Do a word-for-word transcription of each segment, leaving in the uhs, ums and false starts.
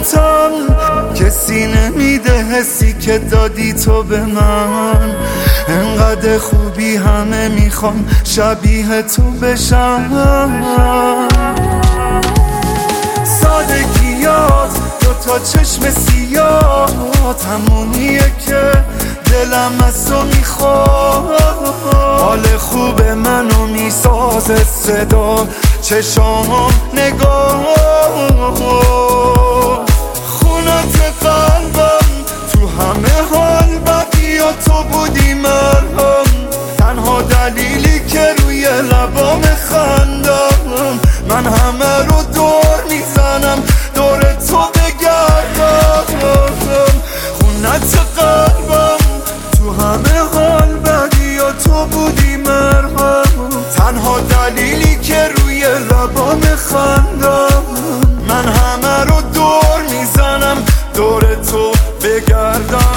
خودتم، کسی نمیده حسی که دادی تو به من. انقدر خوبی همه میخوام شبیه تو بشم. سادگیات دوتا چشم سیاهات همونیه که دلم از تو میخواد. حال خوب منو میسازه صدا چشام نگاه. خونت قلبم تو همه حال بدی و تو بودی مرهم. تنها دلیلی که روی لبام خندم، من همه رو دور میزنم دور تو بگردم. خونت قلبم تو همه حال بدی و تو بودی مرهم. تنها دلیلی که روی لبام خندم، من همه رو دور میزنم دور تو بگردم.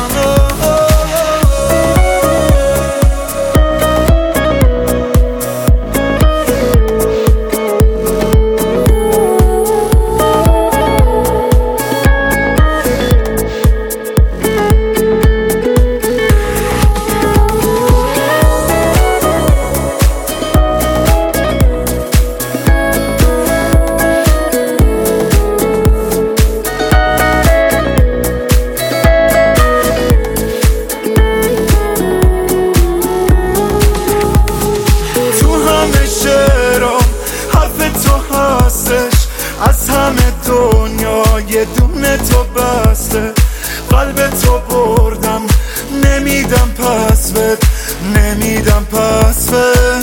از همه دنیا یه دونه تو بسته. قلب تو بردم نمیدم پس بد، نمیدم پس بد.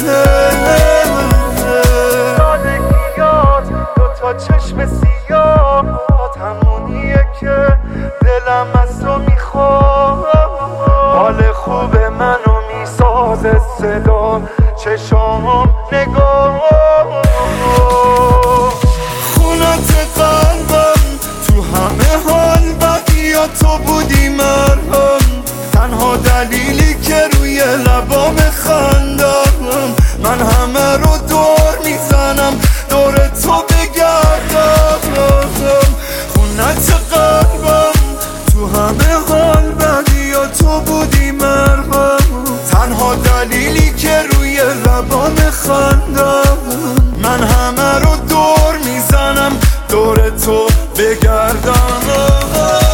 سادگیات دوتا چشم سیاهات همونیه که دلم از تو میخواد. حال خوب منو میسازه صدا چشام نگاه. تو بودی مرهم. تنها دلیلی که روی لبام خندم، من همه رو دور میزنم دور تو بگردم. خونت قلبم تو همه حال بدی و تو بودی مرهم. تنها دلیلی که روی لبام خندم، من همه رو دور میزنم دور تو بگردم.